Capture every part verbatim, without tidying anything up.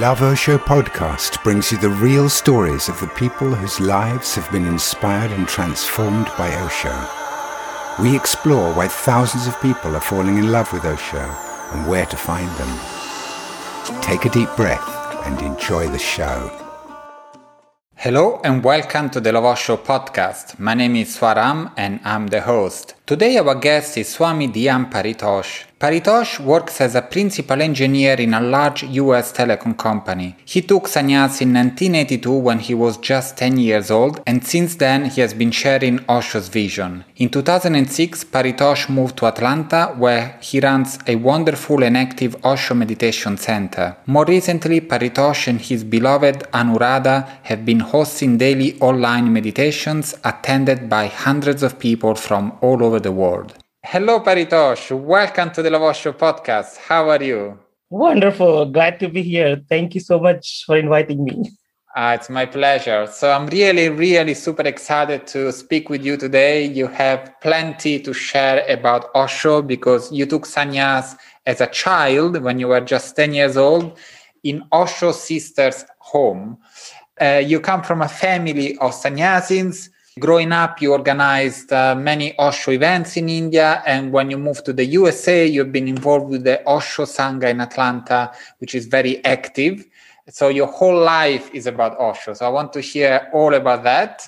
Love Osho podcast brings you the real stories of the people whose lives have been inspired and transformed by Osho. We explore why thousands of people are falling in love with Osho and where to find them. Take a deep breath and enjoy the show. Hello and welcome to the Love Osho podcast. My name is Swaram and I'm the host. Today our guest is Swami Dhyan Paritosh. Paritosh works as a principal engineer in a large U S telecom company. He took sannyas in nineteen eighty-two when he was just ten years old, and since then he has been sharing Osho's vision. In two thousand six, Paritosh moved to Atlanta, where he runs a wonderful and active Osho meditation center. More recently, Paritosh and his beloved Anuradha have been hosting daily online meditations attended by hundreds of people from all over the world. Hello, Paritosh. Welcome to the Love Osho podcast. How are you? Wonderful. Glad to be here. Thank you so much for inviting me. Uh, it's my pleasure. So I'm really, really super excited to speak with you today. You have plenty to share about Osho because you took sannyas as a child when you were just ten years old in Osho's sister's home. Uh, you come from a family of sannyasins. Growing up, you organized uh, many Osho events in India, and when you moved to the U S A, you've been involved with the Osho Sangha in Atlanta, which is very active. So your whole life is about Osho. So I want to hear all about that.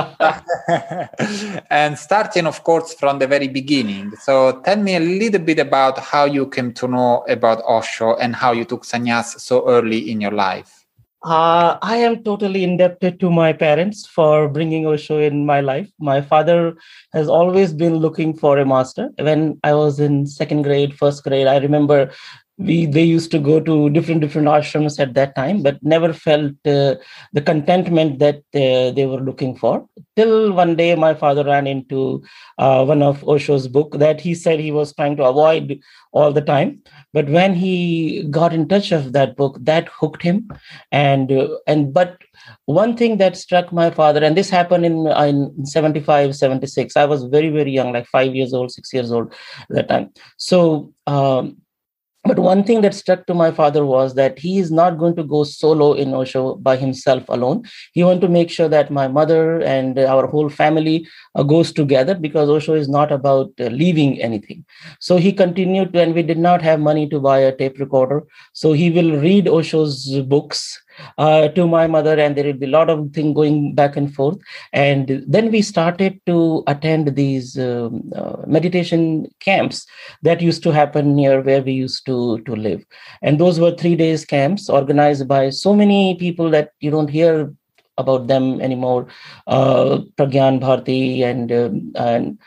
And starting, of course, from the very beginning. So tell me a little bit about how you came to know about Osho and how you took sannyas so early in your life. Uh, I am totally indebted to my parents for bringing Osho in my life. My father has always been looking for a master. When I was in second grade, first grade, I remember we they used to go to different different ashrams at that time, but never felt uh, the contentment that uh, they were looking for. Till one day, my father ran into uh, one of Osho's book that he said he was trying to avoid all the time. But when he got in touch of that book, that hooked him. And uh, and but one thing that struck my father, and this happened in, in seventy-five, seventy-six. I was very, very young, like five years old, six years old at that time. So, um, but one thing that struck to my father was that he is not going to go solo in Osho by himself alone. He wanted to make sure that my mother and our whole family uh, goes together, because Osho is not about uh, leaving anything. So he continued to, and we did not have money to buy a tape recorder. So he will read Osho's books uh, to my mother, and there will be a lot of things going back and forth. And then we started to attend these um, uh, meditation camps that used to happen near where we used to, to live. And those were three days camps organized by so many people that you don't hear about them anymore. Uh, Pragyan Bharti and, um, and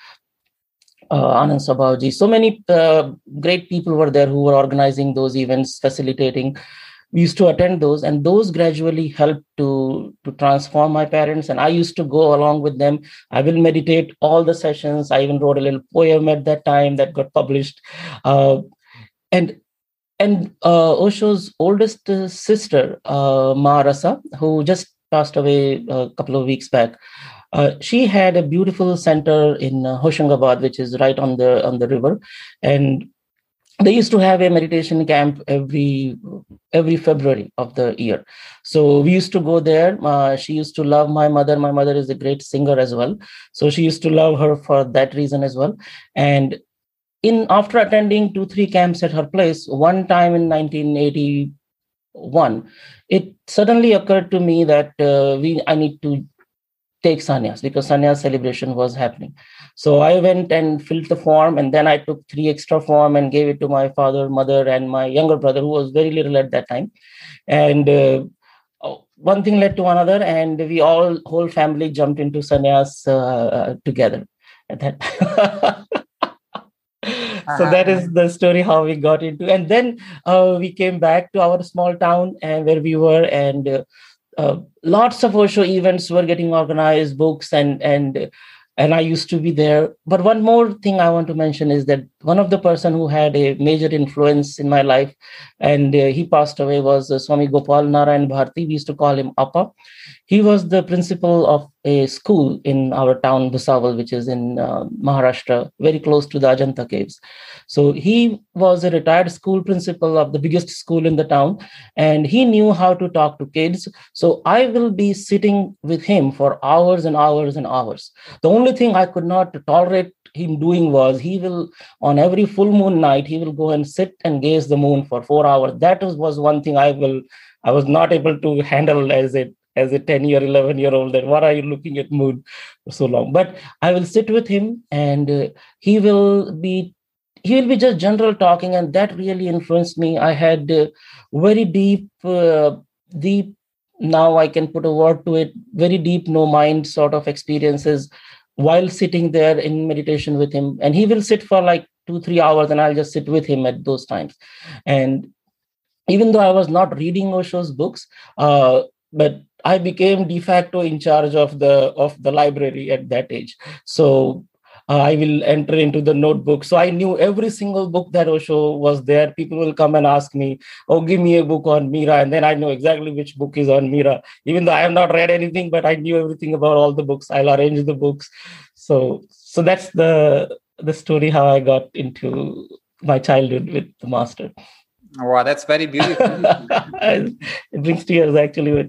Uh, Anand Sabhaji. So many uh, great people were there who were organizing those events, facilitating. We used to attend those, and those gradually helped to, to transform my parents. And I used to go along with them. I will meditate all the sessions. I even wrote a little poem at that time that got published. Uh, and and uh, Osho's oldest uh, sister, uh, Ma Rasa, who just passed away a couple of weeks back, Uh, she had a beautiful center in uh, Hoshangabad, which is right on the on the river, and they used to have a meditation camp every every February of the year. So we used to go there. Uh, she used to love my mother. My mother is a great singer as well, so she used to love her for that reason as well. And in after attending two three camps at her place, one time in nineteen eighty-one, it suddenly occurred to me that uh, we I need to take sannyas, because sannyas celebration was happening. So I went and filled the form, and then I took three extra form and gave it to my father, mother, and my younger brother, who was very little at that time. And uh, one thing led to another, and we all, whole family jumped into sannyas uh, together at that time. So that is the story how we got into. And then uh, we came back to our small town and where we were, and uh, Uh, lots of Osho events were getting organized, books, and and and I used to be there. But one more thing I want to mention is that one of the person who had a major influence in my life, and uh, he passed away, was uh, Swami Gopal Narayan Bharti. We used to call him Appa. he was the principal of a school in our town, Bhusawal, which is in uh, Maharashtra, very close to the Ajanta caves. So he was a retired school principal of the biggest school in the town, and he knew how to talk to kids. So I will be sitting with him for hours and hours and hours. The only thing I could not tolerate him doing was he will, on every full moon night, he will go and sit and gaze the moon for four hours. That was, was one thing I will, I was not able to handle as a as a ten year, eleven year old. That what are you looking at moon for so long? But I will sit with him, and uh, he will be he will be just general talking, and that really influenced me. I had uh, very deep, uh, deep. Now I can put a word to it. Very deep, no mind sort of experiences while sitting there in meditation with him. And he will sit for like two, three hours, and I'll just sit with him at those times. And even though I was not reading Osho's books, uh, but I became de facto in charge of the of the library at that age. So uh, I will enter into the notebook. So I knew every single book that Osho was there. People will come and ask me, "Oh, give me a book on Mira," and then I know exactly which book is on Mira. Even though I have not read anything, but I knew everything about all the books. I'll arrange the books. So so that's the the story how I got into my childhood with the master. Wow, that's very beautiful. It brings tears actually.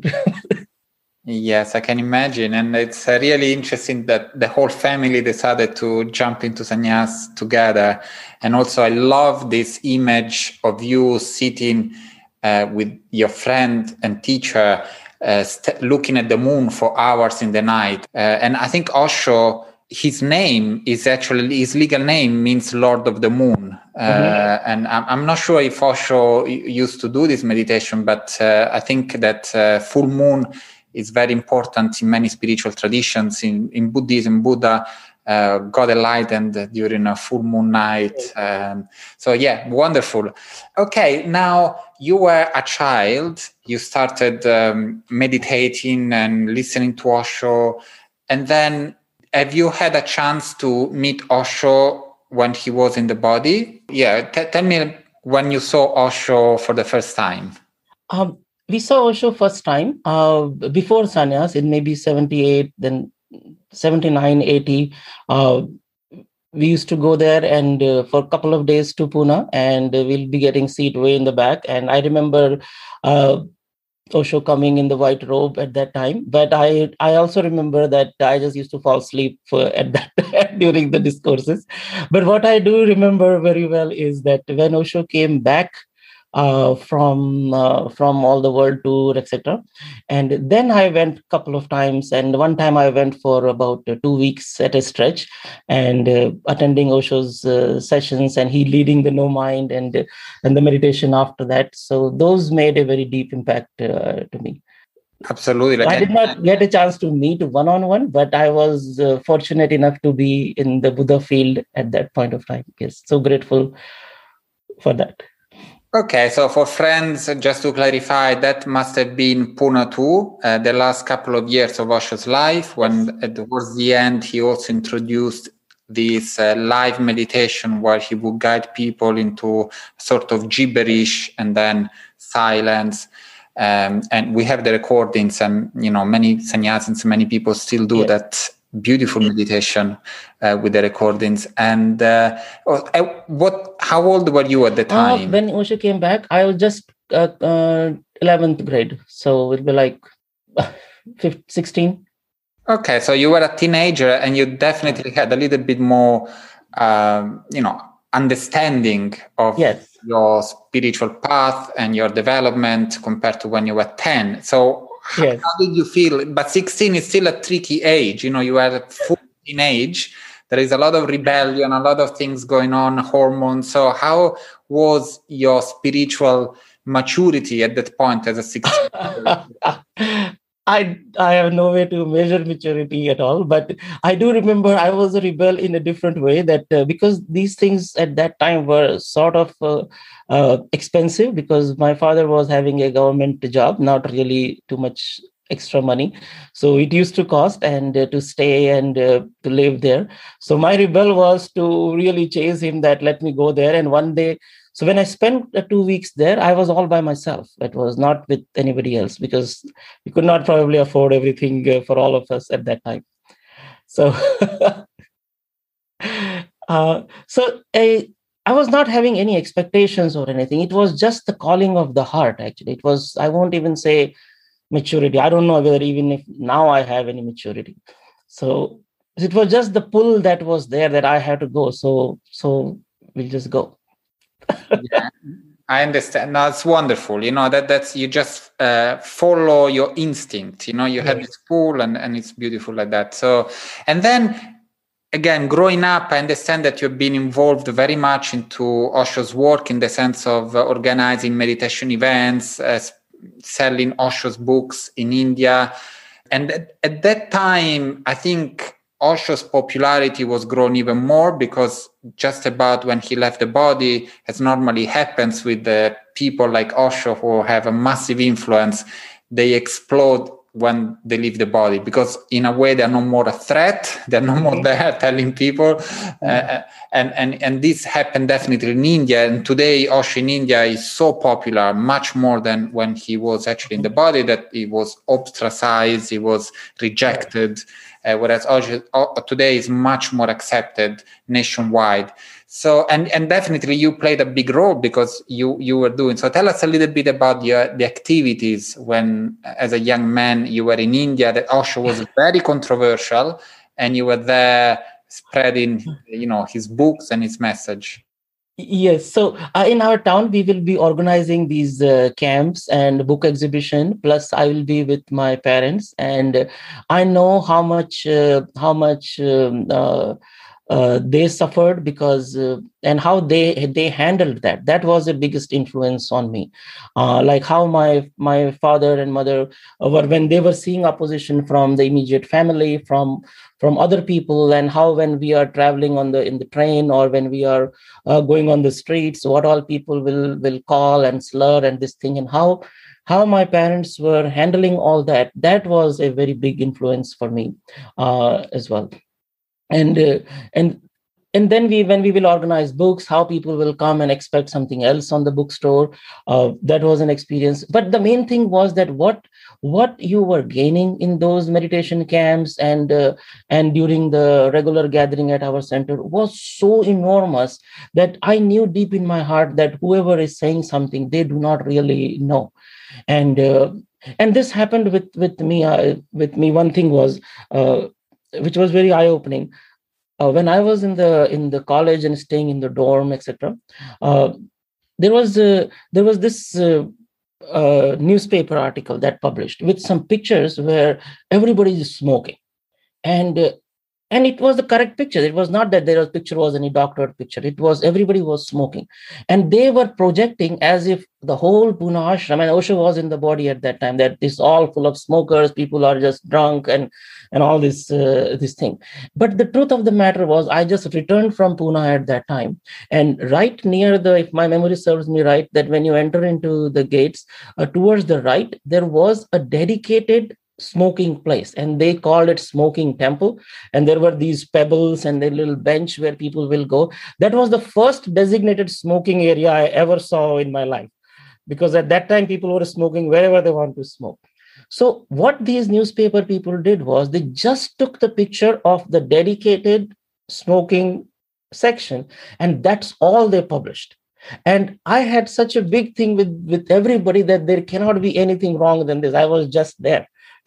Yes, I can imagine. And it's uh, really interesting that the whole family decided to jump into sannyas together. And also I love this image of you sitting uh, with your friend and teacher uh, st- looking at the moon for hours in the night. Uh, and I think Osho, his name is actually, his legal name means Lord of the Moon. Uh, mm-hmm. And I'm, I'm not sure if Osho used to do this meditation, but uh, I think that uh, full moon is very important in many spiritual traditions. In, in Buddhism, Buddha uh, got enlightened during a full moon night. Um, so yeah, wonderful. Okay, now you were a child, you started um, meditating and listening to Osho, and then have you had a chance to meet Osho when he was in the body? Yeah, t- tell me when you saw Osho for the first time. Um, we saw Osho first time uh, before sannyas in maybe seventy-eight, then seventy-nine, eighty. Uh, we used to go there and uh, for a couple of days to Pune, and uh, we'll be getting seat way in the back. And I remember uh, Osho coming in the white robe at that time. But I I also remember that I just used to fall asleep for, at that during the discourses. But what I do remember very well is that when Osho came back uh, from uh, from all the world tour, et cetera, and then I went a couple of times. And one time I went for about uh, two weeks at a stretch, and uh, attending Osho's uh, sessions, and he leading the no mind and uh, and the meditation after that. So those made a very deep impact uh, to me. Absolutely. Like I did not get a chance to meet one-on-one, but I was uh, fortunate enough to be in the Buddha field at that point of time. Yes, so grateful for that. Okay, so for friends, just to clarify, that must have been Pune too, uh, the last couple of years of Osho's life, when yes. Towards the end he also introduced this uh, live meditation where he would guide people into sort of gibberish and then silence. Um, and we have the recordings, and you know, many sannyasins, many people still do yes. that beautiful meditation uh, with the recordings. And uh, what? How old were you at the time? Uh, when Osho came back, I was just uh, uh, eleventh grade, so it'll be like fifteen, sixteen. Okay, so you were a teenager, and you definitely had a little bit more, um, you know, understanding of yes. your spiritual path and your development compared to when you were ten. So yes. how did you feel? But sixteen is still a tricky age. You know, you are at full teenage. There is a lot of rebellion, a lot of things going on, hormones. So how was your spiritual maturity at that point as a sixteen-year-old? I I have no way to measure maturity at all, but I do remember I was a rebel in a different way, that uh, because these things at that time were sort of uh, uh, expensive, because my father was having a government job, not really too much extra money. So it used to cost and uh, to stay and uh, to live there. So my rebel was to really chase him that let me go there. And one day So when I spent uh, two weeks there, I was all by myself. It was not with anybody else because we could not probably afford everything uh, for all of us at that time. So, uh, so I, I was not having any expectations or anything. It was just the calling of the heart, actually. It was, I won't even say maturity. I don't know whether even if now I have any maturity. So it was just the pull that was there that I had to go. So, so we'll just go. Yeah, I understand. No, it's wonderful. You know, that that's, you just uh, follow your instinct. You know, you have this pull and, and it's beautiful like that. So, and then again, growing up, I understand that you've been involved very much into Osho's work in the sense of uh, organizing meditation events, uh, selling Osho's books in India. And at, at that time, I think Osho's popularity was grown even more because just about when he left the body, as normally happens with the people like Osho who have a massive influence, they explode when they leave the body, because in a way they're no more a threat, they're no more there telling people. Uh, and, and, and this happened definitely in India. And today Osho in India is so popular, much more than when he was actually in the body, that he was ostracized, he was rejected. Uh, whereas Osho uh, today is much more accepted nationwide. So, and, and definitely you played a big role because you, you were doing. So tell us a little bit about your, the activities when, as a young man, you were in India, that Osho was very controversial and you were there spreading, you know, his books and his message. Yes. So uh, in our town, we will be organizing these uh, camps and book exhibition. Plus, I will be with my parents, and uh, I know how much uh, how much um, uh, uh, they suffered because uh, and how they they handled that. That was the biggest influence on me. Uh, like how my my father and mother were when they were seeing opposition from the immediate family, from from other people, and how when we are traveling on the in the train or when we are uh, going on the streets, what all people will will call and slur and this thing, and how how my parents were handling all that. That was a very big influence for me uh, as well. And uh, and and then we when we will organize books, how people will come and expect something else on the bookstore. Uh, that was an experience. But the main thing was that what what you were gaining in those meditation camps and uh, and during the regular gathering at our center was so enormous that I knew deep in my heart that whoever is saying something, they do not really know. And uh, and this happened with with me. Uh, with me, one thing was uh, which was very eye opening. Uh, when I was in the in the college and staying in the dorm, et cetera, uh, there was uh, there was this uh, uh, newspaper article that published with some pictures where everybody is smoking, and uh, and it was the correct picture. It was not that their picture was any doctored picture. It was everybody was smoking, and they were projecting as if the whole Pune ashram, and Osho was in the body at that time, that it's all full of smokers. People are just drunk and and all this uh, this thing. But the truth of the matter was, I just returned from Pune at that time, and right near the, if my memory serves me right, that when you enter into the gates uh, towards the right, there was a dedicated smoking place, and they called it Smoking Temple. And there were these pebbles and a little bench where people will go. That was the first designated smoking area I ever saw in my life, because at that time people were smoking wherever they want to smoke. So what these newspaper people did was they just took the picture of the dedicated smoking section, and that's all they published. And I had such a big thing with, with everybody that there cannot be anything wrong than this. I was just there.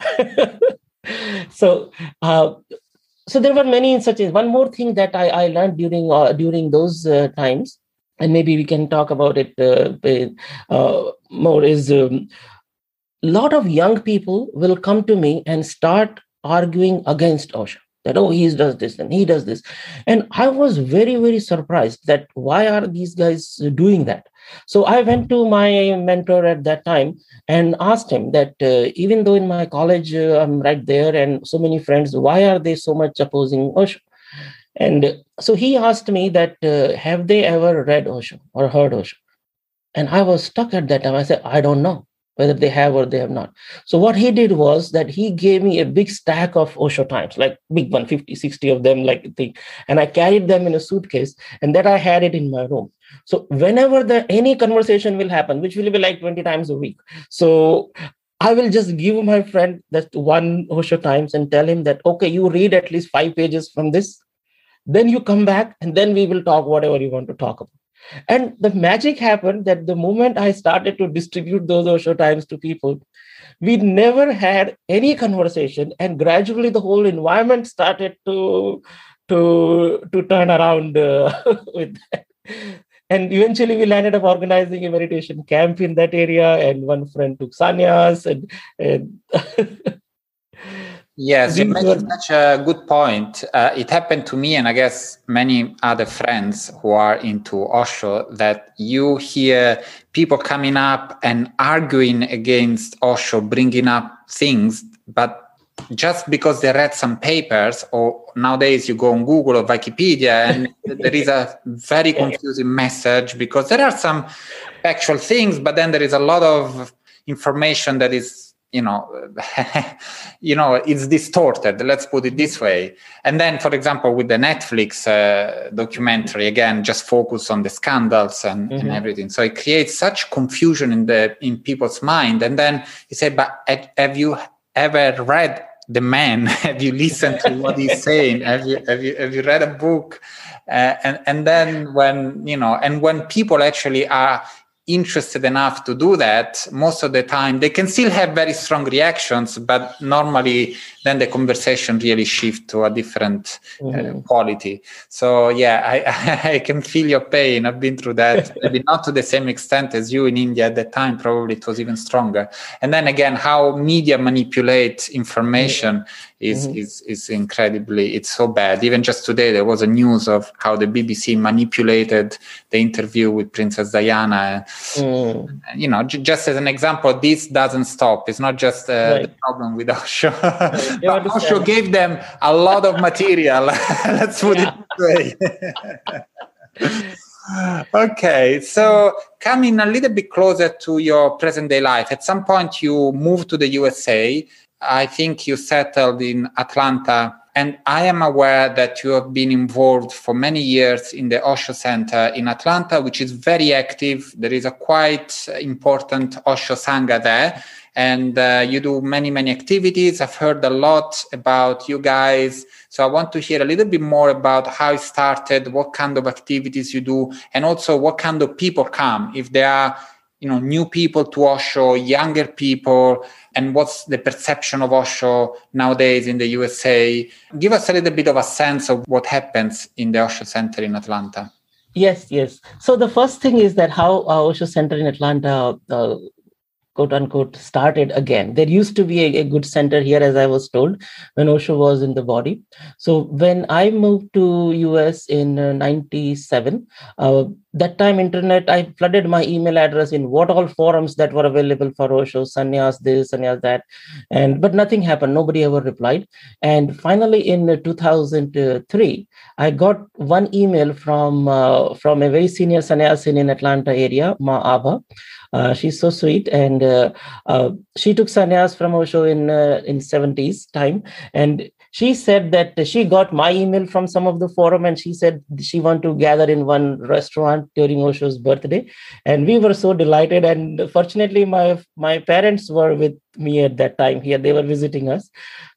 so uh, so there were many such things. One more thing that I, I learned during uh, during those uh, times, and maybe we can talk about it uh, uh, more, is um, a lot of young people will come to me and start arguing against Osho. That, oh, he does this and he does this. And I was very, very surprised that why are these guys doing that? So I went to my mentor at that time and asked him that uh, even though in my college uh, I'm right there and so many friends, why are they so much opposing Osho? And so he asked me that, uh, have they ever read Osho or heard Osho? And I was stuck at that time. I said, I don't know. whether they have or they have not. So what he did was that he gave me a big stack of Osho Times, like big one, fifty, sixty of them, like thing. And I carried them in a suitcase, and that I had it in my room. So whenever the any conversation will happen, which will be like twenty times a week, so I will just give my friend that one Osho Times and tell him that, okay, you read at least five pages from this, then you come back, and then we will talk whatever you want to talk about. And the magic happened that the moment I started to distribute those Osho Times to people, we never had any conversation, and gradually the whole environment started to to to turn around uh, with that. And eventually we landed up organizing a meditation camp in that area, and one friend took sannyas, and, and Yes, you made such a good point. Uh, it happened to me, and I guess many other friends who are into Osho, that you hear people coming up and arguing against Osho, bringing up things, but just because they read some papers, or nowadays you go on Google or Wikipedia and there is a very confusing message, because there are some factual things, but then there is a lot of information that is, you know, you know, it's distorted, let's put it this way. And then, for example, with the Netflix uh, documentary, again, just focus on the scandals and, mm-hmm. and everything. So it creates such confusion in the in people's mind. And then you say, but have you ever read the man? Have you listened to what he's saying? Have you have you have you read a book? Uh, and and then when you know, and when people actually are interested enough to do that, most of the time they can still have very strong reactions, but normally then the conversation really shifts to a different mm-hmm. uh, quality. So yeah, I, I can feel your pain. I've been through that. Maybe not to the same extent as you in India at that time. Probably it was even stronger. And then again, how media manipulate information is mm-hmm. is is incredibly, it's so bad. Even just today there was a news of how the B B C manipulated the interview with Princess Diana. Mm. You know, j- just as an example, this doesn't stop. It's not just uh, right. the problem with Osho. Right. But Osho gave them a lot of material. Let's put yeah. it this way. Okay, so coming a little bit closer to your present day life, at some point you moved to the U S A. I think you settled in Atlanta, and I am aware that you have been involved for many years in the Osho Center in Atlanta, which is very active. There is a quite important Osho Sangha there, and uh, you do many, many activities. I've heard a lot about you guys. So I want to hear a little bit more about how it started, what kind of activities you do, and also what kind of people come, if there are, you know, new people to Osho, younger people, and what's the perception of Osho nowadays in the U S A. Give us a little bit of a sense of what happens in the Osho Center in Atlanta. Yes, yes. So the first thing is that how our Osho Center in Atlanta, uh, quote unquote, started again. There used to be a, a good center here, as I was told, when Osho was in the body. So when I moved to U S in uh, ninety-seven, uh, that time internet, I flooded my email address in what all forums that were available for Osho, sannyas this, sannyas that, and but nothing happened. Nobody ever replied. And finally, in uh, two thousand three, I got one email from uh, from a very senior sannyasin in Atlanta area, Ma Abha. Uh, she's so sweet, and uh, uh, she took sannyas from Osho in uh, in seventies time, and she said that she got my email from some of the forum, and she said she want to gather in one restaurant during Osho's birthday, and we were so delighted. And fortunately, my my parents were with me at that time here; they were visiting us,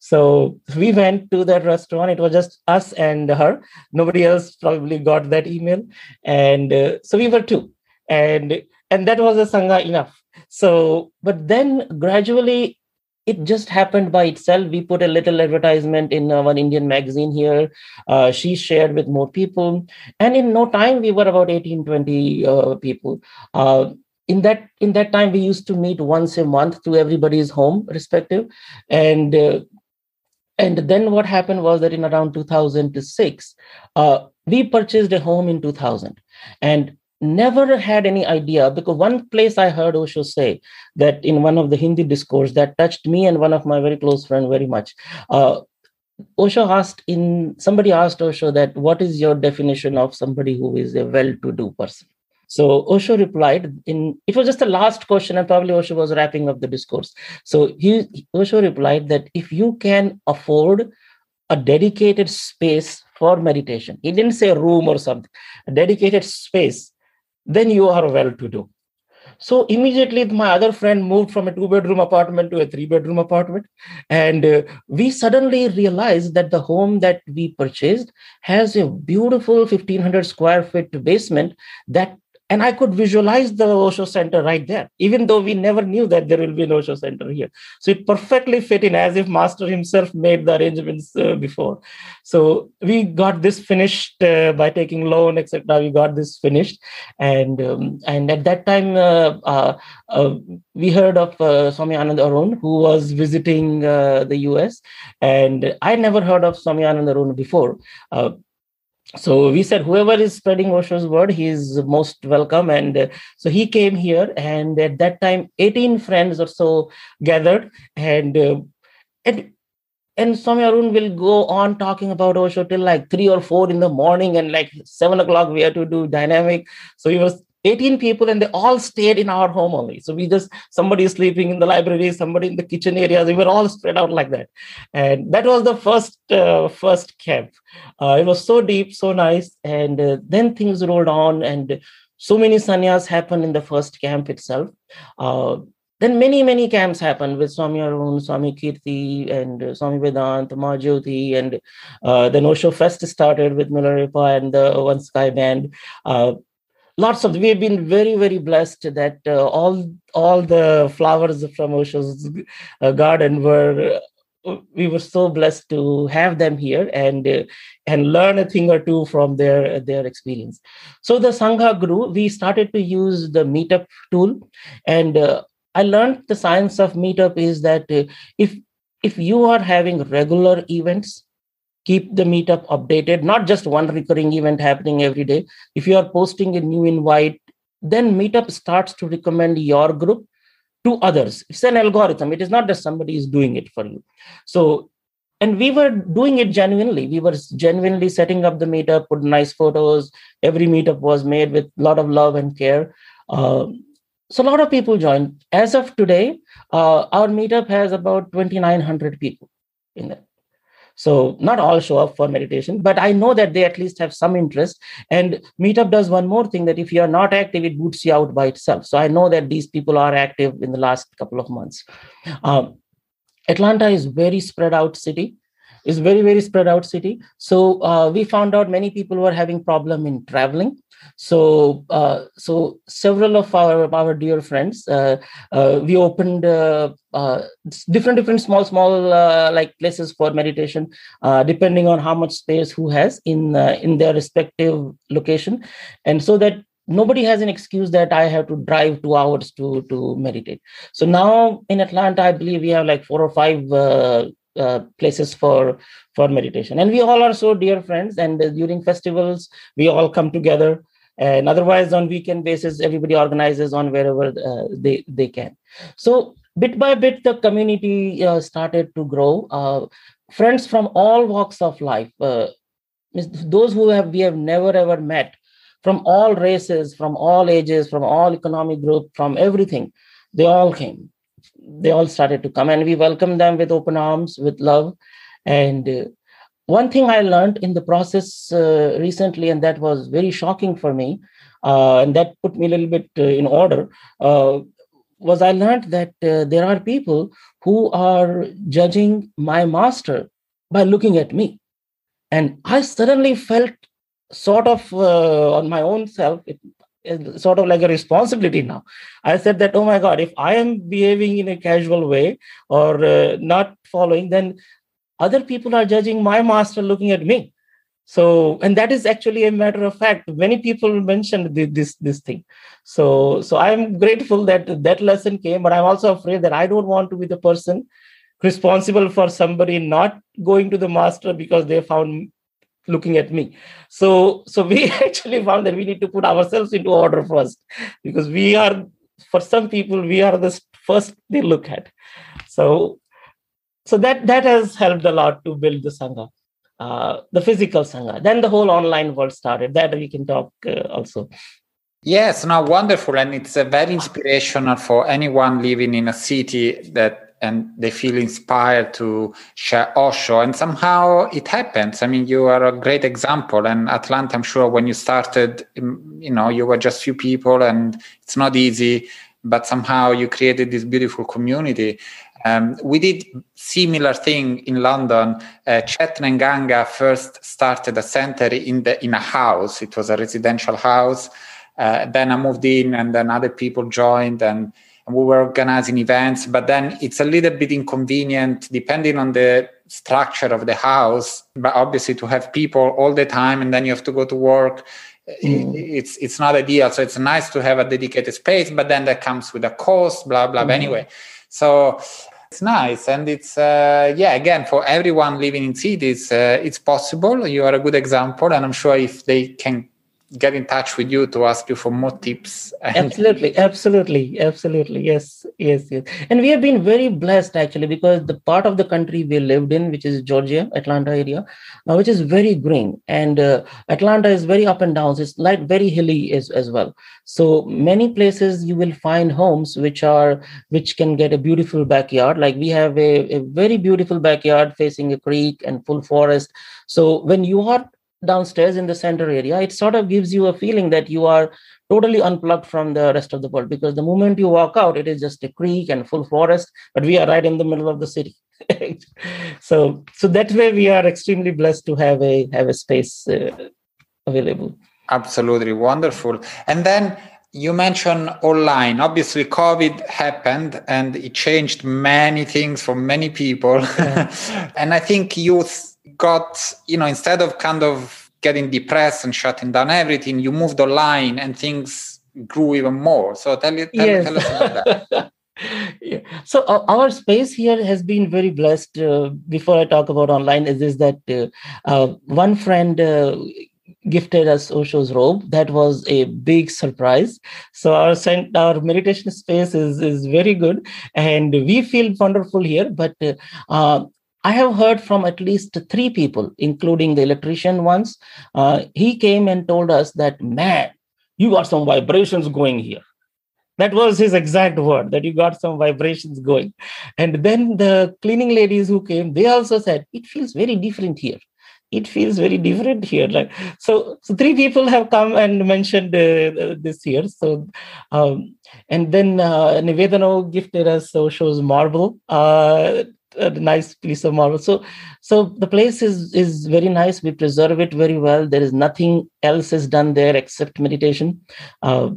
so we went to that restaurant. It was just us and her; nobody else probably got that email, and uh, so we were two, and. And that was a Sangha enough. So, but then gradually it just happened by itself. We put a little advertisement in uh, one Indian magazine here. Uh, she shared with more people. And in no time, we were about eighteen, twenty uh, people. Uh, in that in that time, we used to meet once a month to everybody's home, respective. And uh, and then what happened was that in around two thousand six, uh, we purchased a home in two thousand. And never had any idea, because one place I heard Osho say that in one of the Hindi discourse that touched me and one of my very close friends very much. Uh, Osho asked in somebody asked Osho that what is your definition of somebody who is a well-to-do person? So Osho replied in, it was just the last question, and probably Osho was wrapping up the discourse. So he, Osho replied that if you can afford a dedicated space for meditation, he didn't say a room or something, a dedicated space, then you are well to do. So immediately my other friend moved from a two bedroom apartment to a three bedroom apartment. And uh, we suddenly realized that the home that we purchased has a beautiful fifteen hundred square feet basement that, and I could visualize the Osho Center right there, even though we never knew that there will be an Osho Center here. So it perfectly fit in, as if Master himself made the arrangements uh, before. So we got this finished uh, by taking loan, et cetera. We got this finished. And um, and at that time, uh, uh, uh, we heard of uh, Swami Ananda Arun, who was visiting uh, the U S. And I never heard of Swami Ananda Arun before. Uh, So we said, whoever is spreading Osho's word, he is most welcome. And uh, so he came here, and at that time, eighteen friends or so gathered. And uh, and and Swami Arun will go on talking about Osho till like three or four in the morning, and like seven o'clock we had to do dynamic. So he was eighteen people, and they all stayed in our home only. So we just, somebody is sleeping in the library, somebody in the kitchen areas. We were all spread out like that. And that was the first uh, first camp. Uh, it was so deep, so nice. And uh, then things rolled on, and so many sannyas happened in the first camp itself. Uh, then many, many camps happened with Swami Arun, Swami Kirti, and uh, Swami Vedant, Mahajyoti. And uh, then Osho Fest started with Milarepa and the One Sky Band. Uh, Lots of, we have been very, very blessed that uh, all all the flowers from Osho's uh, garden were, uh, we were so blessed to have them here and uh, and learn a thing or two from their, their experience. So the Sangha grew. We started to use the Meetup tool. And uh, I learned the science of Meetup is that uh, if if you are having regular events, keep the meetup updated, not just one recurring event happening every day. If you are posting a new invite, then Meetup starts to recommend your group to others. It's an algorithm. It is not that somebody is doing it for you. So, and we were doing it genuinely. We were genuinely setting up the Meetup, put nice photos. Every Meetup was made with a lot of love and care. Uh, so a lot of people joined. As of today, uh, our Meetup has about twenty-nine hundred people in it. So not all show up for meditation, but I know that they at least have some interest. And Meetup does one more thing, that if you are not active, it boots you out by itself. So I know that these people are active in the last couple of months. Um, Atlanta is very spread out city. It's very, very spread out city. So uh, we found out many people were having problem in traveling. So, uh, so several of our, our dear friends, uh, uh, we opened uh, uh, different, different small, small uh, like places for meditation, uh, depending on how much space who has in uh, in their respective location, and so that nobody has an excuse that I have to drive two hours to to meditate. So now in Atlanta, I believe we have like four or five Uh, Uh, places for for meditation, and we all are so dear friends. And uh, during festivals, we all come together. And otherwise, on weekend basis, everybody organizes on wherever uh, they they can. So bit by bit, the community uh, started to grow. Uh, friends from all walks of life, uh, those who have we have never ever met, from all races, from all ages, from all economic group, from everything, they all came. They all started to come, and we welcomed them with open arms, with love. And uh, one thing I learned in the process uh, recently, and that was very shocking for me, uh, and that put me a little bit uh, in order, uh, was I learned that uh, there are people who are judging my master by looking at me. And I suddenly felt sort of uh, on my own self, it, sort of like a responsibility now. I said that, oh my God, if I am behaving in a casual way or uh, not following, then other people are judging my master looking at me. So, and that is actually a matter of fact. Many people mentioned this, this thing. So, so I'm grateful that that lesson came, but I'm also afraid that I don't want to be the person responsible for somebody not going to the master because they found looking at me. So, so we actually found that we need to put ourselves into order first, because we are, for some people, we are the first they look at. So, so that that has helped a lot to build the Sangha, uh, the physical Sangha. Then the whole online world started. That we can talk uh, also. Yes, no, wonderful. And it's a very inspirational for anyone living in a city that and they feel inspired to share Osho. And somehow it happens. I mean, you are a great example. And Atlanta, I'm sure when you started, you know, you were just few people and it's not easy, but somehow you created this beautiful community. Um, we did similar thing in London. Uh, Chetna and Ganga first started a center in the in a house. It was a residential house. Uh, then I moved in, and then other people joined, and, and we were organizing events. But then it's a little bit inconvenient, depending on the structure of the house. But obviously, to have people all the time, and then you have to go to work. Mm. It's it's not ideal. So it's nice to have a dedicated space, but then that comes with a cost. Blah blah. Mm. Anyway, so. It's nice. And it's, uh, yeah, again, for everyone living in cities, uh, it's possible. You are a good example. And I'm sure if they can get in touch with you to ask you for more tips. And... Absolutely, absolutely, absolutely. Yes, yes, yes. And we have been very blessed actually, because the part of the country we lived in, which is Georgia, Atlanta area, uh, which is very green. And uh, Atlanta is very up and down. It's like very hilly as, as well. So many places you will find homes which are, which can get a beautiful backyard. Like we have a, a very beautiful backyard facing a creek and full forest. So when you are downstairs in the center area, it sort of gives you a feeling that you are totally unplugged from the rest of the world, because the moment you walk out, it is just a creek and full forest, but we are right in the middle of the city. so so that way we are extremely blessed to have a have a space uh, available. Absolutely wonderful. And then you mentioned online. Obviously, COVID happened and it changed many things for many people. Yeah. And I think youth got, you know, instead of kind of getting depressed and shutting down everything, you moved online and things grew even more. So tell, you, tell, yes. tell us about that. Yeah. So uh, our space here has been very blessed. Uh, before I talk about online, is this that uh, uh, one friend uh, gifted us Osho's robe. That was a big surprise. So our our meditation space is, is very good, and we feel wonderful here. But uh, uh, I have heard from at least three people, including the electrician once. Uh, he came and told us that, man, you got some vibrations going here. That was his exact word, that you got some vibrations going. And then the cleaning ladies who came, they also said, it feels very different here. It feels very different here. Like, so, so three people have come and mentioned uh, this here. So, um, and then uh, Nivedano gifted us Osho's marble. Uh, a nice piece of marble. So, so the place is is very nice. We preserve it very well. There is nothing else is done there except meditation. Uh,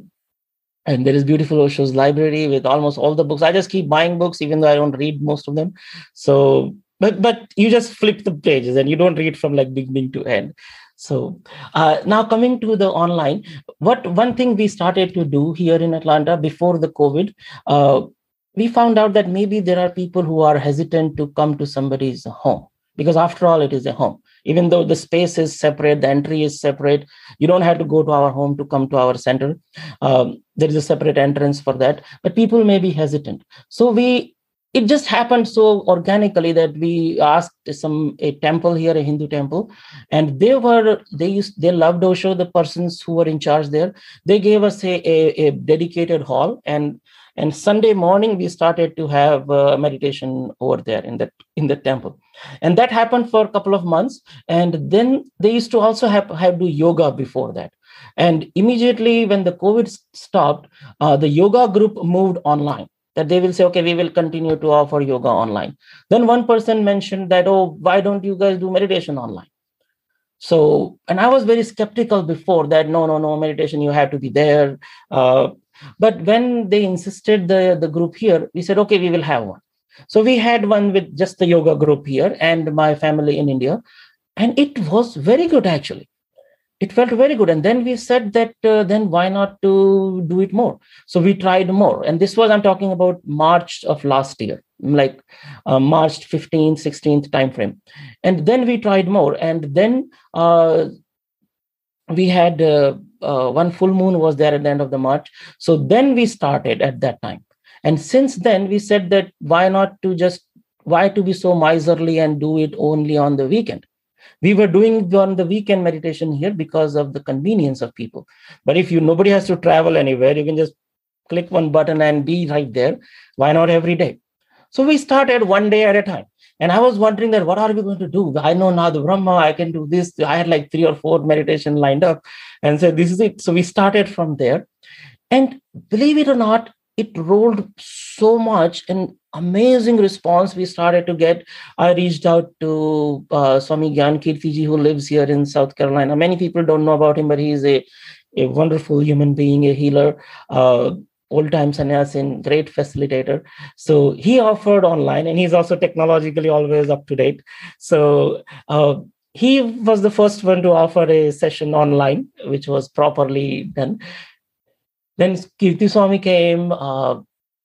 and there is beautiful Osho's library with almost all the books. I just keep buying books, even though I don't read most of them. So, but but you just flip the pages and you don't read from like beginning to end. So uh, now coming to the online, what one thing we started to do here in Atlanta before the COVID, uh, we found out that maybe there are people who are hesitant to come to somebody's home, because after all, it is a home. Even though the space is separate, the entry is separate, you don't have to go to our home to come to our center. Um, there is a separate entrance for that, but people may be hesitant. So we, it just happened so organically that we asked some a temple here, a Hindu temple, and they were they used they loved Osho, the persons who were in charge there. They gave us a, a, a dedicated hall, and and Sunday morning we started to have uh, meditation over there in that in the temple, and that happened for a couple of months. And then they used to also have have do yoga before that. And immediately when the COVID stopped, uh, the yoga group moved online. That they will say, okay, we will continue to offer yoga online. Then one person mentioned that, oh, why don't you guys do meditation online? So, and I was very skeptical before that. No, no, no, meditation, you have to be there. Uh, but when they insisted the, the group here, we said, okay, we will have one. So we had one with just the yoga group here and my family in India. And it was very good, actually. It felt very good. And then we said that uh, then why not to do it more? So we tried more. And this was, I'm talking about March of last year, like uh, March fifteenth, sixteenth timeframe. And then we tried more. And then uh, we had uh, uh, one full moon was there at the end of the March. So then we started at that time. And since then we said that why not to just, why to be so miserly and do it only on the weekend? We were doing on the weekend meditation here because of the convenience of people. But if you nobody has to travel anywhere, you can just click one button and be right there. Why not every day? So we started one day at a time. And I was wondering that what are we going to do? I know now the Brahma, I can do this. I had like three or four meditation lined up and said, this is it. So we started from there. And believe it or not, it rolled so much, an amazing response we started to get. I reached out to uh, Swami Gyan Kirtiji, who lives here in South Carolina. Many people don't know about him, but he's a, a wonderful human being, a healer, uh, old-time sannyasin, great facilitator. So he offered online, and he's also technologically always up to date. So uh, he was the first one to offer a session online, which was properly done. Then Kirti Swami came, uh,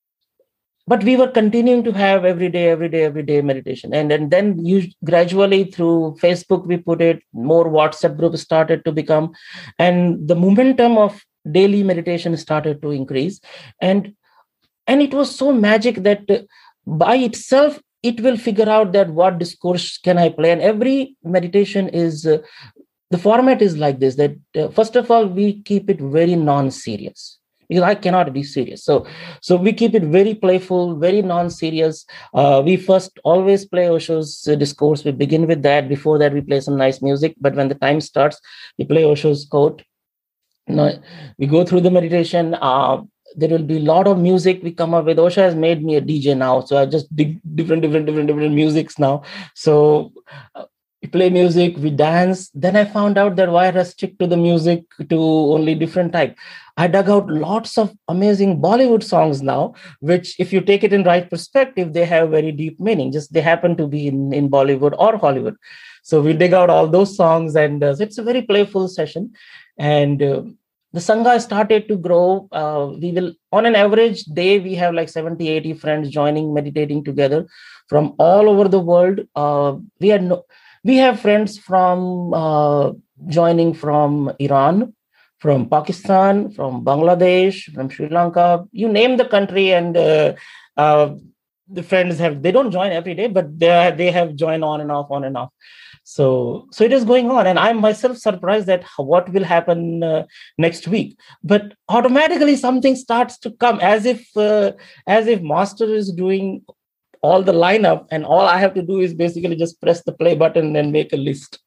but we were continuing to have every day, every day, every day meditation. And, and then you gradually through Facebook, we put it, more WhatsApp groups started to become, and the momentum of daily meditation started to increase. And, and it was so magic that by itself, it will figure out that what discourse can I play. And every meditation is, uh, the format is like this, that uh, first of all, we keep it very non-serious. Because I cannot be serious. So, so we keep it very playful, very non-serious. Uh, we first always play Osho's uh, discourse. We begin with that. Before that, we play some nice music. But when the time starts, we play Osho's quote. You know, we go through the meditation. Uh, there will be a lot of music we come up with. Osho has made me a D J now. So I just dig different, different, different, different musics now. So uh, we play music, we dance. Then I found out that why restrict to the music to only different type. I dug out lots of amazing Bollywood songs now, which if you take it in right perspective, they have very deep meaning. Just they happen to be in, in Bollywood or Hollywood. So we dig out all those songs, and uh, it's a very playful session. And uh, the Sangha started to grow. Uh, we will, on an average day, we have like seventy, eighty friends joining, meditating together from all over the world. Uh, we had no, we have friends from uh, joining from Iran, from Pakistan, from Bangladesh, from Sri Lanka, you name the country, and uh, uh, the friends have, they don't join every day, but they, they have joined on and off, on and off. So, so it is going on. And I'm myself surprised at what will happen uh, next week. But automatically something starts to come as if, uh, as if Master is doing all the lineup, and all I have to do is basically just press the play button and make a list.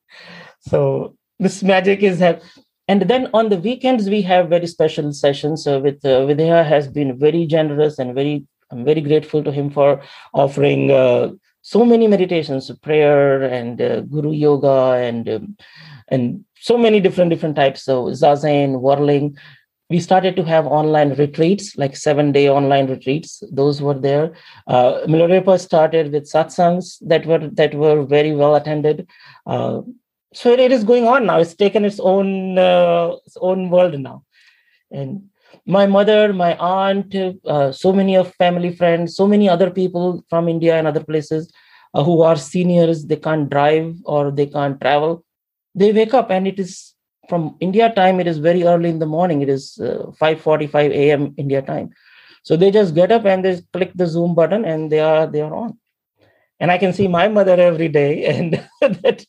So this magic is have. And then on the weekends, we have very special sessions uh, with uh, Vidya has been very generous, and very, I'm very grateful to him for offering uh, so many meditations, prayer and uh, Guru Yoga, and um, and so many different, different types. So Zazen, whirling. We started to have online retreats, like seven day online retreats. Those were there. Uh, Milarepa started with satsangs that were, that were very well attended. Uh, So it is going on now. It's taken its own uh, its own world now. And my mother, my aunt, uh, so many of family friends, so many other people from India and other places uh, who are seniors, they can't drive or they can't travel. They wake up, and it is from India time. It is very early in the morning. It is uh, five forty-five a.m. India time. So they just get up and they click the Zoom button, and they are they are on. And I can see my mother every day, and that.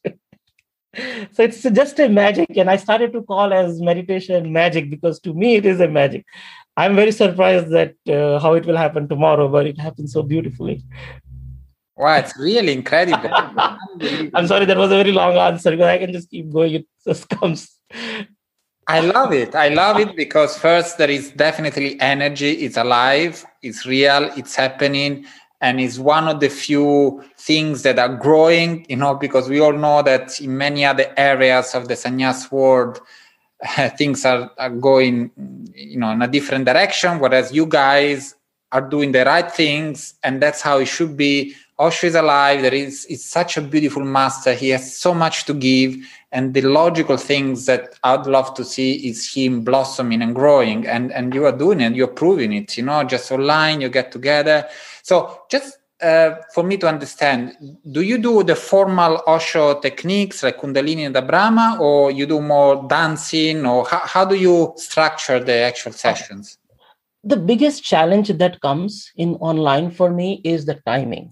So it's just a magic, and I started to call as meditation magic, because to me it is a magic. I'm very surprised that uh, how it will happen tomorrow, but it happens so beautifully. Wow, it's really incredible. I'm sorry, that was a very long answer, because I can just keep going. It just comes. I love it. I love it because first, there is definitely energy. It's alive. It's real. It's happening. And it's one of the few things that are growing, you know, because we all know that in many other areas of the sannyas world, uh, things are, are going, you know, in a different direction, whereas you guys are doing the right things, and that's how it should be. Osho is alive. There is, it's such a beautiful master. He has so much to give. And the logical things that I'd love to see is him blossoming and growing. And, and you are doing it. You're proving it, you know, just online, you get together. So just uh, for me to understand, do you do the formal Osho techniques like Kundalini and Brahma, or you do more dancing, or how, how do you structure the actual sessions? The biggest challenge that comes in online for me is the timing.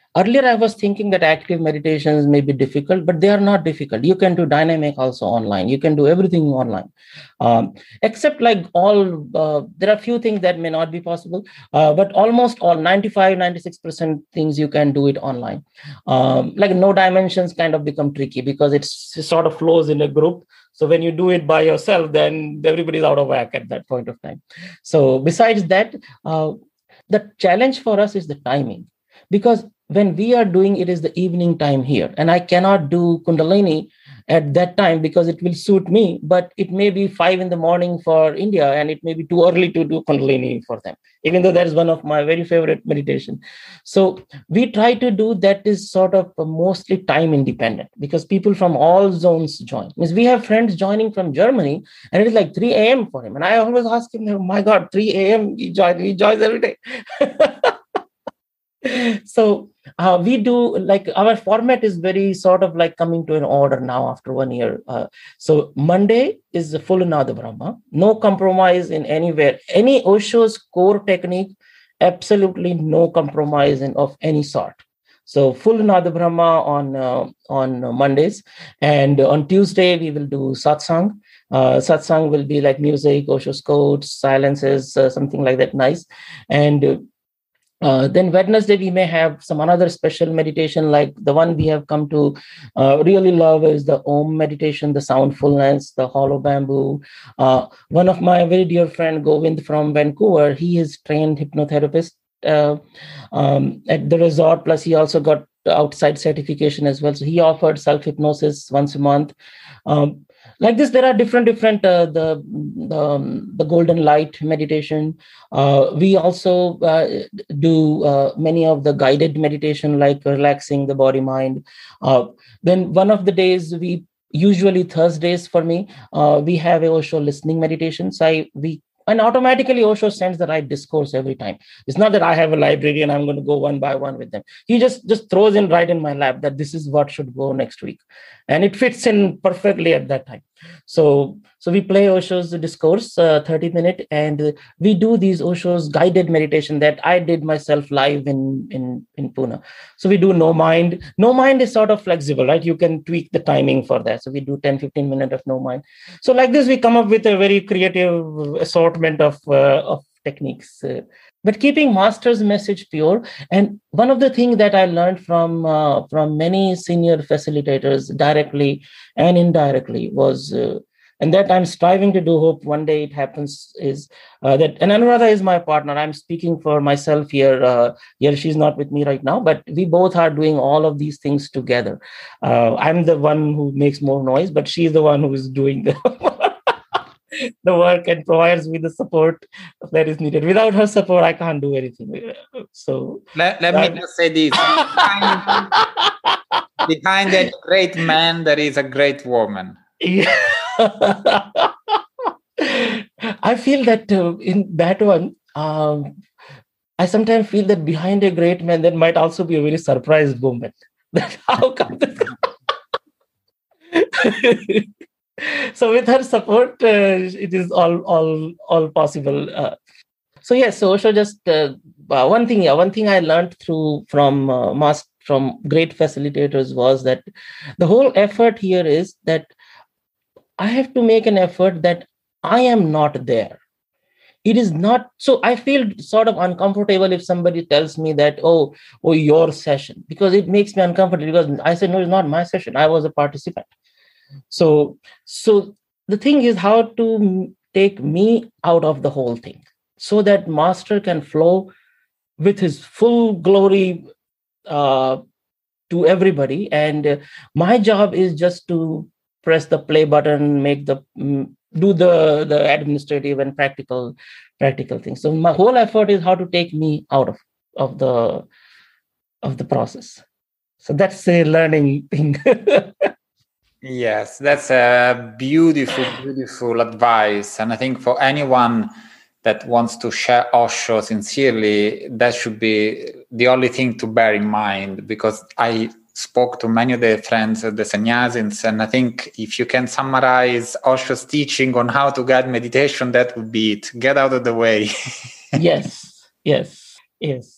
Earlier, I was thinking that active meditations may be difficult, but they are not difficult. You can do dynamic also online. You can do everything online, um, except like all, uh, there are few things that may not be possible, uh, but almost all ninety-five, ninety-six percent things you can do it online. Um, like no dimensions kind of become tricky because it's, it sort of flows in a group. So when you do it by yourself, then everybody's out of whack at that point of time. So besides that, uh, the challenge for us is the timing, because when we are doing it is the evening time here, and I cannot do Kundalini at that time because it will suit me, but it may be five in the morning for India, and it may be too early to do Kundalini for them, even though that is one of my very favorite meditation. So we try to do that is sort of mostly time independent, because people from all zones join. Means we have friends joining from Germany, and it is like three a.m. for him. And I always ask him, oh my God, three a.m. he joins, he joins every day. So uh, we do, like, our format is very sort of like coming to an order now after one year. Uh, so Monday is the full Nada Brahma, no compromise in anywhere. Any Osho's core technique, absolutely no compromise in, of any sort. So full Nada Brahma on uh, on Mondays, and on Tuesday we will do satsang. Uh, satsang will be like music, Osho's quotes, silences, uh, something like that, nice. And uh, Uh, then Wednesday, we may have some another special meditation, like the one we have come to uh, really love is the Om meditation, the soundfulness, the hollow bamboo. Uh, one of my very dear friend, Govind from Vancouver, he is trained hypnotherapist uh, um, at the resort. Plus, he also got outside certification as well. So he offered self-hypnosis once a month. Um, Like this, there are different, different, uh, the, the, um, the golden light meditation. Uh, we also uh, do uh, many of the guided meditation, like relaxing the body, mind. Uh, then one of the days, we usually Thursdays for me, uh, we have a Osho listening meditation. So I, we, and automatically Osho sends the right discourse every time. It's not that I have a library and I'm going to go one by one with them. He just, just throws in right in my lap that this is what should go next week. And it fits in perfectly at that time. So, so we play Osho's discourse, uh, thirty minute, and we do these Osho's guided meditation that I did myself live in, in, in Pune. So we do no mind. No mind is sort of flexible, right? You can tweak the timing for that. So we do ten, fifteen minutes of no mind. So like this, we come up with a very creative assortment of, uh, of techniques. Uh, but keeping master's message pure. And one of the things that I learned from uh, from many senior facilitators directly and indirectly was, uh, and that I'm striving to do, hope one day it happens, is uh, that, and Anuradha is my partner. I'm speaking for myself here. Uh, here, she's not with me right now, but we both are doing all of these things together. Uh, I'm the one who makes more noise, but she's the one who is doing the the work and provides me the support that is needed. Without her support, I can't do anything. So let, let me just say this. Behind, behind that great man, there is a great woman. Yeah. I feel that uh, in that one, um, I sometimes feel that behind a great man, there might also be a very surprised woman. That how come this? So with her support, uh, it is all all all possible. Uh, so yes, so Osho just uh, one thing. Yeah, one thing I learned through from uh, mass from great facilitators was that the whole effort here is that I have to make an effort that I am not there. It is not so. I feel sort of uncomfortable if somebody tells me that, oh, oh, your session, because it makes me uncomfortable. Because I said, no, it's not my session. I was a participant. So, so the thing is how to take me out of the whole thing so that master can flow with his full glory uh, to everybody. And uh, my job is just to press the play button, make the, um, do the, the administrative and practical, practical things. So my whole effort is how to take me out of, of the, of the process. So that's a learning thing. Yes, that's a beautiful, beautiful advice. And I think for anyone that wants to share Osho sincerely, that should be the only thing to bear in mind, because I spoke to many of the friends, the sannyasins, and I think if you can summarize Osho's teaching on how to guide meditation, that would be it. Get out of the way. Yes, yes, yes.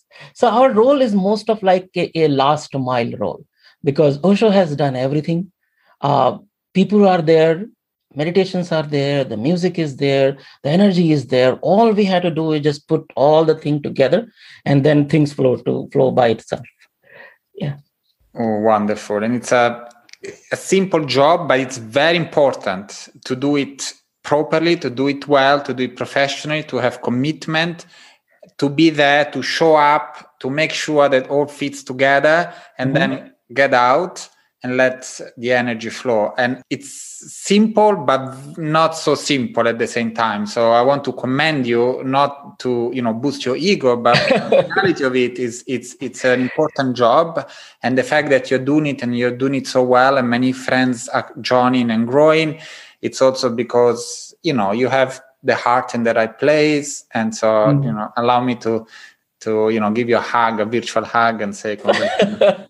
So our role is most of like a, a last mile role, because Osho has done everything. Uh, people are there, meditations are there, the music is there, the energy is there. All we had to do is just put all the thing together, and then things flow to flow by itself. Yeah. Oh, wonderful. And it's a, a simple job, but it's very important to do it properly, to do it well, to do it professionally, to have commitment, to be there, to show up, to make sure that all fits together, and mm-hmm. then get out and let the energy flow. And it's simple, but not so simple at the same time. So I want to commend you, not to, you know, boost your ego, but the reality of it is it's it's an important job. And the fact that you're doing it and you're doing it so well, and many friends are joining and growing, it's also because, you know, you have the heart in the right place. And so, mm-hmm. you know, allow me to, to, you know, give you a hug, a virtual hug, and say congratulations.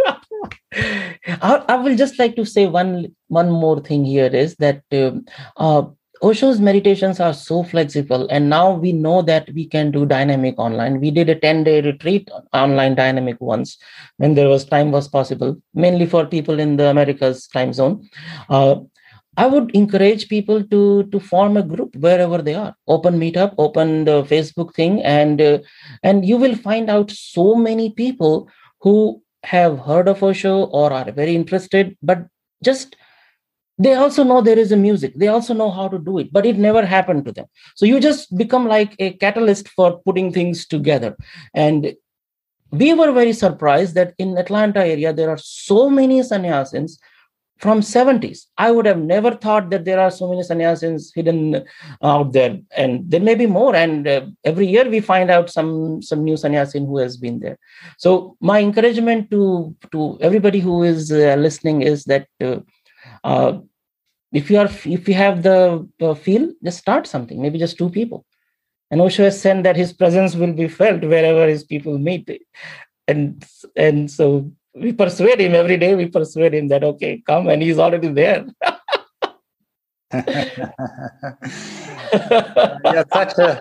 I, I will just like to say one one more thing here is that um, uh, Osho's meditations are so flexible, and now we know that we can do dynamic online. We did a ten-day retreat online dynamic once when there was time was possible, mainly for people in the Americas time zone. Uh, I would encourage people to to form a group wherever they are. Open Meetup, open the Facebook thing, and uh, and you will find out so many people who have heard of Osho or are very interested, but just they also know there is a music. They also know how to do it, but it never happened to them. So you just become like a catalyst for putting things together. And we were very surprised that in Atlanta area, there are so many sannyasins from seventies. I would have never thought that there are so many sannyasins hidden out there, and there may be more. And uh, every year we find out some some new sannyasin who has been there. So my encouragement to to everybody who is uh, listening is that uh, uh, if you are if you have the uh, feel, just start something. Maybe just two people. And Osho has said that his presence will be felt wherever his people meet, and and so. We persuade him every day. We persuade him that, okay, come, and he's already there. Yeah, such a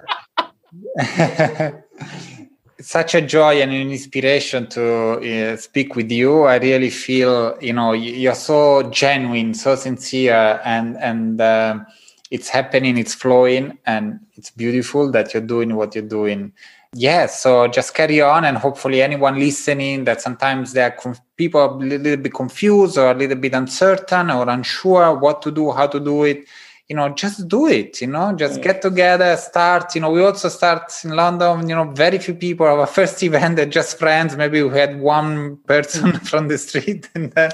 such a joy and an inspiration to uh, speak with you. I really feel, you know, you're so genuine, so sincere, and and uh, it's happening, it's flowing, and it's beautiful that you're doing what you're doing. Yes, so just carry on, and hopefully anyone listening that sometimes they're conf- people are a little bit confused or a little bit uncertain or unsure what to do, how to do it, you know, just do it, you know, just get together, start, you know, we also start in London, you know, very few people, our first event, they're just friends, maybe we had one person mm. from the street, and then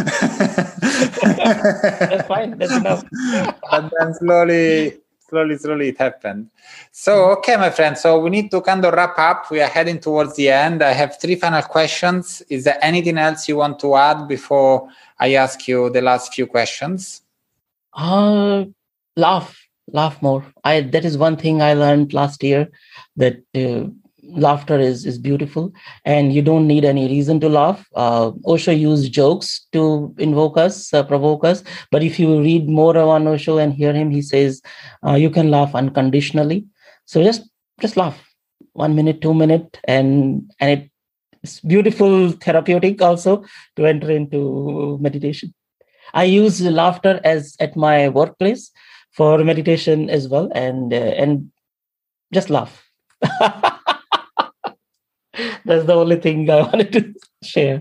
that's fine, that's enough. And then slowly Slowly, slowly it happened. So, okay, my friend. So we need to kind of wrap up. We are heading towards the end. I have three final questions. Is there anything else you want to add before I ask you the last few questions? Uh, laugh, laugh more. I that is one thing I learned last year, that uh, laughter is is beautiful, and you don't need any reason to laugh. Uh, Osho used jokes to invoke us, uh, provoke us. But if you read more on Osho and hear him, he says uh, you can laugh unconditionally. So just just laugh, one minute, two minute, and and it, it's beautiful, therapeutic also to enter into meditation. I use laughter as at my workplace for meditation as well, and uh, and just laugh. That's the only thing I wanted to share.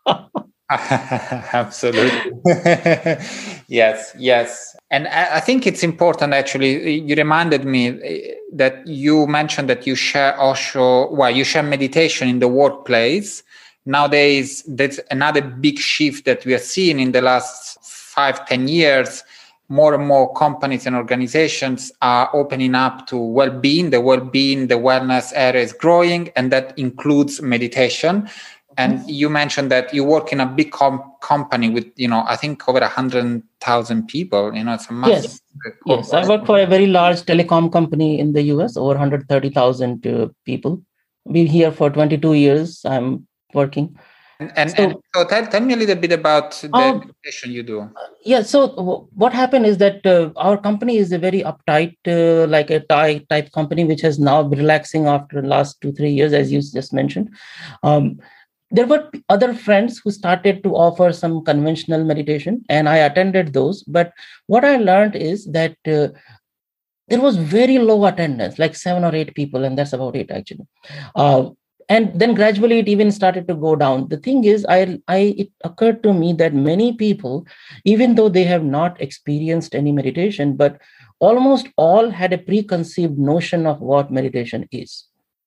Absolutely. Yes, yes. And I, I think it's important, actually. You reminded me that you mentioned that you share Osho, well, you share meditation in the workplace. Nowadays, there's another big shift that we are seeing in the last five, ten years. More and more companies and organizations are opening up to well-being. The well-being, the wellness area is growing, and that includes meditation. And you mentioned that you work in a big com- company with, you know, I think over one hundred thousand people. You know, it's a massive. Yes, yes. I work for a very large telecom company in the U S, over one hundred thirty thousand uh, people. Been here for twenty-two years. I'm working. And, and so, and so tell, tell me a little bit about the um, meditation you do. Yeah. So w- what happened is that uh, our company is a very uptight, uh, like a Thai type company, which has now been relaxing after the last two, three years, as you just mentioned. Um, there were other friends who started to offer some conventional meditation, and I attended those. But what I learned is that uh, there was very low attendance, like seven or eight people, and that's about it actually. Uh, and then gradually it even started to go down. The thing is, I, I it occurred to me that many people, even though they have not experienced any meditation, but almost all had a preconceived notion of what meditation is.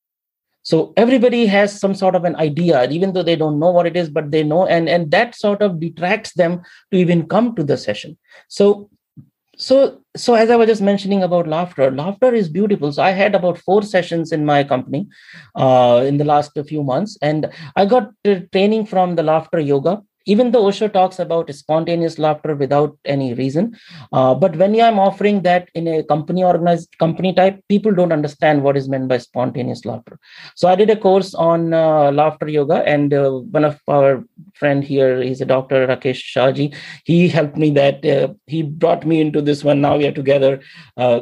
So everybody has some sort of an idea, even though they don't know what it is, but they know, and, and that sort of detracts them to even come to the session. So so, so as I was just mentioning about laughter, laughter is beautiful. So I had about four sessions in my company uh, in the last few months, and I got uh, training from the laughter yoga. Even though Osho talks about spontaneous laughter without any reason, uh, but when I'm offering that in a company organized company type, people don't understand what is meant by spontaneous laughter. So I did a course on uh, laughter yoga, and uh, one of our friend here, he's a doctor, Rakesh Shahji. He helped me that uh, he brought me into this one. Now we are together. Uh,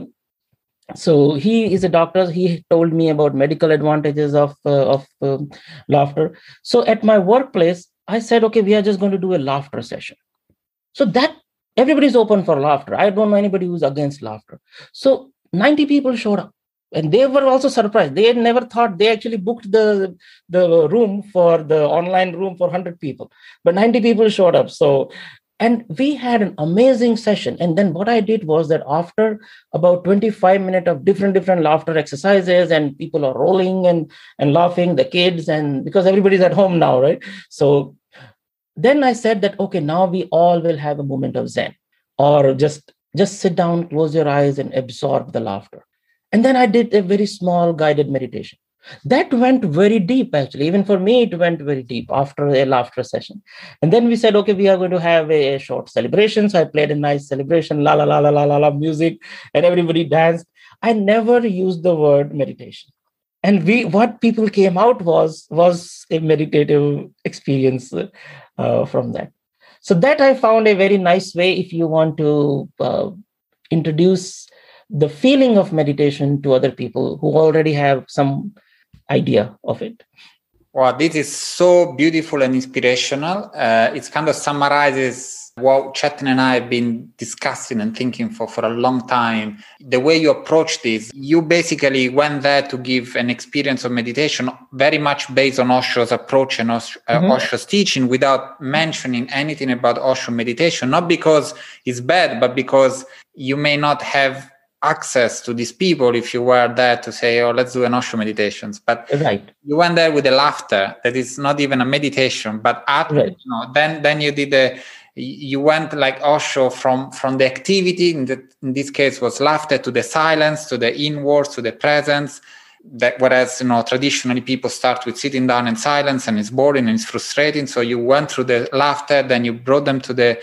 so he is a doctor. He told me about medical advantages of uh, of um laughter. So at my workplace, I said, okay, we are just going to do a laughter session. So that everybody's open for laughter. I don't know anybody who's against laughter. So ninety people showed up. And they were also surprised. They had never thought. They actually booked the, the room for the online room for one hundred people. But ninety people showed up. So, and we had an amazing session. And then what I did was that after about twenty-five minutes of different, different laughter exercises, and people are rolling and, and laughing, the kids, and because everybody's at home now, right? So then I said that, okay, now we all will have a moment of Zen, or just, just sit down, close your eyes, and absorb the laughter. And then I did a very small guided meditation. That went very deep, actually. Even for me, it went very deep after a laughter session. And then we said, okay, we are going to have a short celebration. So I played a nice celebration, la, la, la, la, la, la, la, music, and everybody danced. I never used the word meditation. And we, what people came out was, was a meditative experience uh, from that. So that I found a very nice way if you want to uh, introduce the feeling of meditation to other people who already have some idea of it. Wow, this is so beautiful and inspirational. Uh, it kind of summarizes what Chetan and I have been discussing and thinking for, for a long time. The way you approach this, you basically went there to give an experience of meditation very much based on Osho's approach and Osho, uh, mm-hmm. Osho's teaching, without mentioning anything about Osho meditation, not because it's bad, but because you may not have access to these people if you were there to say, oh, let's do an Osho meditations. But right. You went there with the laughter that is not even a meditation, but at, right. you know, then then you did the you went like Osho from from the activity, in, the, in this case was laughter, to the silence, to the inwards, to the presence. That whereas, you know, traditionally people start with sitting down in silence and it's boring and it's frustrating. So you went through the laughter, then you brought them to the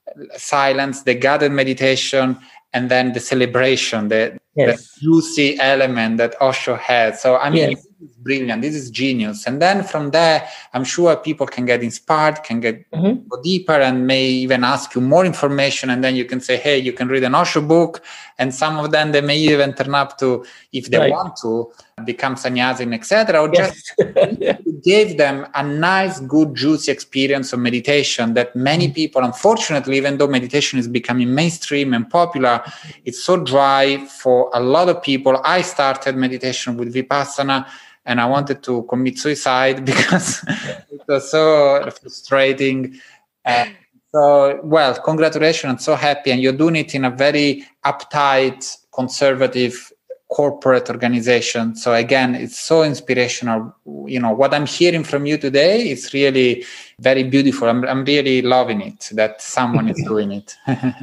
silence, the guided meditation, and then the celebration, the, yes. the juicy element that Osho had. So, I mean, yes. This is brilliant. This is genius. And then from there, I'm sure people can get inspired, can get mm-hmm. go deeper, and may even ask you more information. And then you can say, hey, you can read an Osho book. And some of them, they may even turn up to, if they right. want to, become sannyasin, et cetera. Or yes. just yeah. gave them a nice, good, juicy experience of meditation that many mm-hmm. people, unfortunately, even though meditation is becoming mainstream and popular, it's so dry for a lot of people. I started meditation with Vipassana, and I wanted to commit suicide because it was so frustrating. Uh, so, well, congratulations. I'm so happy. And you're doing it in a very uptight, conservative, corporate organization. So again, it's so inspirational. You know, what I'm hearing from you today is really very beautiful. I'm, I'm really loving it that someone is doing it.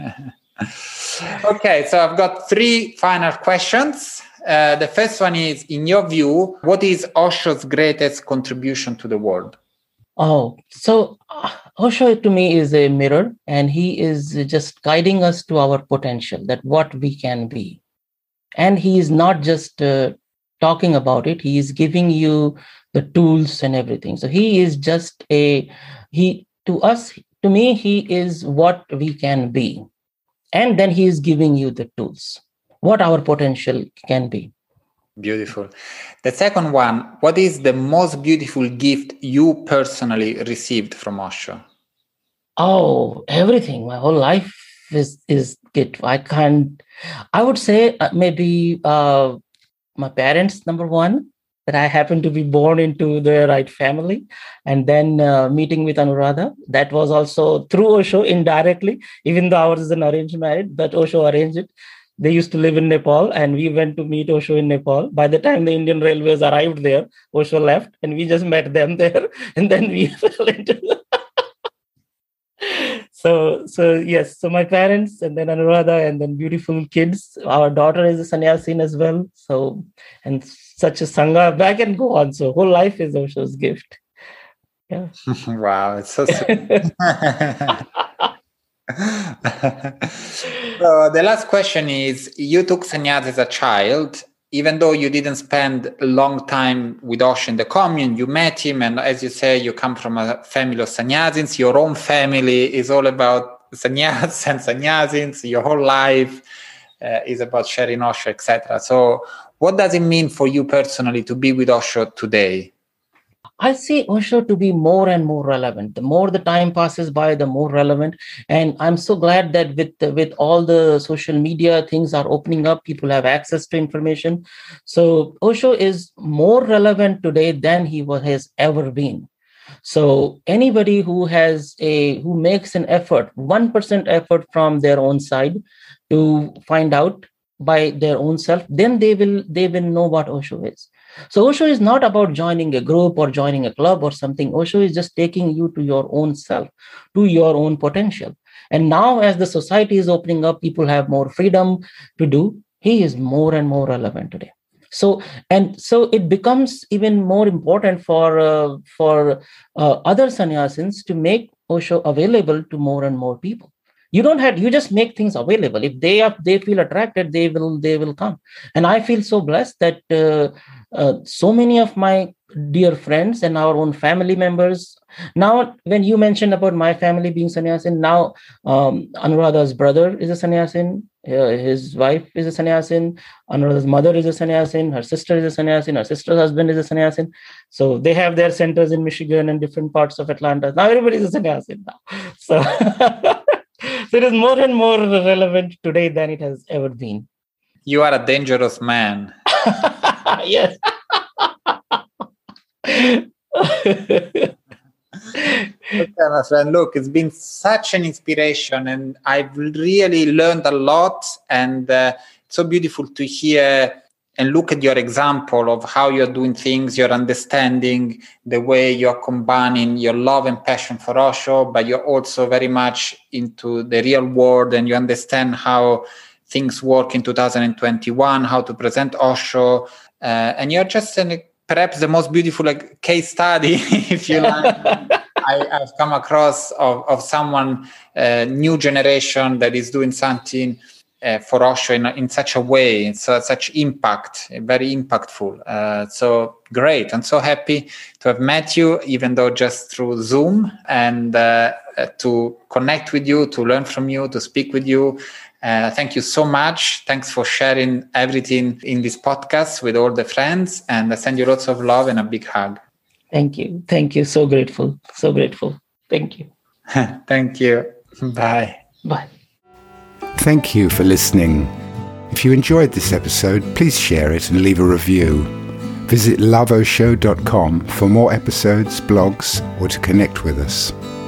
Okay, so I've got three final questions. Uh, the first one is, in your view, what is Osho's greatest contribution to the world? Oh, so uh, Osho to me is a mirror, and he is just guiding us to our potential, that what we can be. And he is not just uh, talking about it. He is giving you the tools and everything. So he is just a, he, to us, to me, he is what we can be. And then he is giving you the tools, what our potential can be. Beautiful. The second one, what is the most beautiful gift you personally received from Osho? Oh, everything. My whole life is is gift. I can't, I would say uh, maybe uh, my parents, number one, that I happened to be born into the right family. And then uh, meeting with Anuradha, that was also through Osho indirectly, even though ours is an arranged marriage, but Osho arranged it. They used to live in Nepal and we went to meet Osho in Nepal. By the time the Indian Railways arrived there, Osho left and we just met them there. And then we fell into So, so yes, so my parents and then Anuradha and then beautiful kids. Our daughter is a sannyasin as well. So, and such a sangha, back and go on. So whole life is Osho's gift. Yeah. Wow, it's so sweet. So the last question is, you took sannyas as a child, even though you didn't spend a long time with Osho in the commune, you met him, and as you say, you come from a family of sannyasins. Your own family is all about sannyas and sannyasins. Your whole life uh, is about sharing Osho, et cetera. So what does it mean for you personally to be with Osho today? I see Osho to be more and more relevant. The more the time passes by, the more relevant. And I'm so glad that with, with all the social media, things are opening up. People have access to information. So Osho is more relevant today than he was, has ever been. So anybody who has a, who makes an effort, one percent effort from their own side to find out by their own self, then they will, they will know what Osho is. So Osho is not about joining a group or joining a club or something. Osho is just taking you to your own self, to your own potential. And now as the society is opening up, people have more freedom to do. He is more and more relevant today. So, and so it becomes even more important for, uh, for uh, other sannyasins to make Osho available to more and more people. You don't have, you just make things available. If they are, they feel attracted, they will, they will come. And I feel so blessed that uh, uh, so many of my dear friends and our own family members. Now, when you mentioned about my family being sannyasin, now um, Anuradha's brother is a sannyasin, uh, his wife is a sannyasin, Anuradha's mother is a sannyasin, her sister is a sannyasin, her sister's husband is a sannyasin. So they have their centers in Michigan and different parts of Atlanta. Now everybody is a sannyasin now. So, so it is more and more relevant today than it has ever been. You are a dangerous man. Yes. Okay, my friend, look, it's been such an inspiration and I've really learned a lot, and uh, it's so beautiful to hear and look at your example of how you're doing things, your understanding, the way you're combining your love and passion for Osho, but you're also very much into the real world and you understand how things work in two thousand twenty-one, how to present Osho, uh, and you're just an perhaps the most beautiful like, case study, if you like, I, I've come across of, of someone, uh, new generation that is doing something uh, for Osho in, in such a way, so such impact, very impactful. Uh, so great. I'm so happy to have met you, even though just through Zoom, and uh, to connect with you, to learn from you, to speak with you. Uh, thank you so much. Thanks for sharing everything in this podcast with all the friends. And I send you lots of love and a big hug. Thank you. Thank you. So grateful. So grateful. Thank you. Thank you. Bye. Bye. Thank you for listening. If you enjoyed this episode, please share it and leave a review. Visit love osho dot com for more episodes, blogs, or to connect with us.